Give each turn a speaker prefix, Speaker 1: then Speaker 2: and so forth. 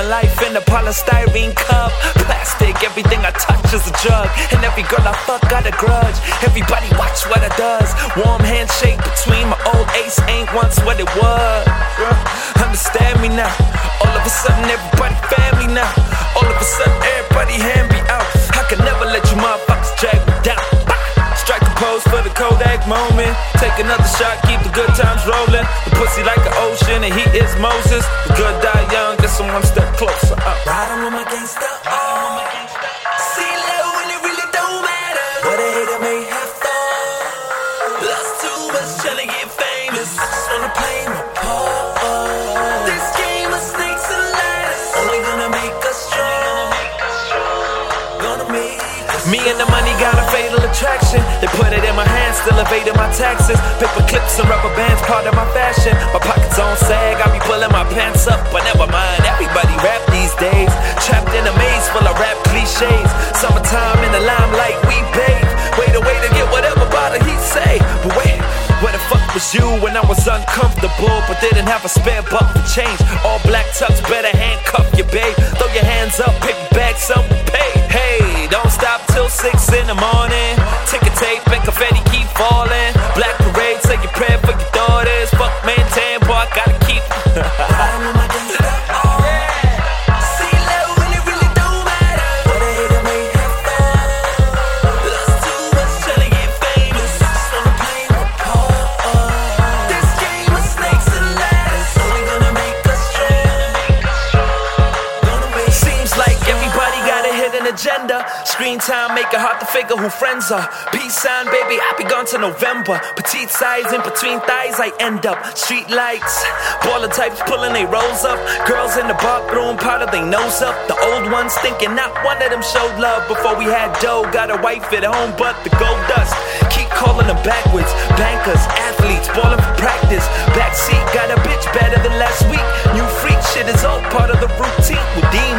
Speaker 1: life in a polystyrene cup. Plastic, everything I touch is a drug. And every girl I fuck got a grudge. Everybody watch what I does. Warm handshake between my old ace ain't once what it was. Understand me now. All of a sudden everybody family now. All of a sudden everybody hand me out. I can never let you motherfuckers drag me down. Strike a pose for the Kodak moment. Take another shot, keep the good times rolling. The pussy like an ocean and he is Moses. The good die young, just one step closer.
Speaker 2: Riding with my gangsta on. See low and it really don't matter what a hater may have thought. Lost too much trying to get famous. I just wanna play my part. This game of snakes and ladders only gonna make us strong. Gonna make us
Speaker 1: Me and the money got a fatal attraction. They put it in my hands, still evading my taxes. Paper clips and rubber bands, part of my fashion. My pockets on sag, I be pulling my pants up. But never mind, everybody rap these days. Trapped in a maze full of rap cliches. Summertime in the limelight, we bathe. Way to get whatever bottle he say. But wait, where the fuck was you when I was uncomfortable but didn't have a spare buck for change? All black tux, better handcuff your babe. Throw your hands up, pick back some pay. Hey, don't stop till 6 in the morning. Ticker tape and confetti keep falling. Black parade, say your prayer for your daughters. Fuck man, tan boy, I gotta keep.
Speaker 2: riding with my gangsta on. See low and it really don't matter what a hater may have thought. Lost too much trying to get famous. Just wanna play my part. This game of snakes and ladders only gonna make us strong. Gonna make
Speaker 1: Seems like everybody got a hidden agenda. Screen time make it hard to figure who friends are. Peace sign, baby, I be gone till November. Petite size in between thighs, I end up. Street lights, baller types pulling they rolls up. Girls in the bathroom, powder they nose up. The old ones thinking not one of them showed love before we had dough. Got a wife at home, but the gold dust. Keep calling them backwards. Bankers, athletes, balling for practice. Backseat got a bitch better than last week. New freak shit is all part of the routine. Redeem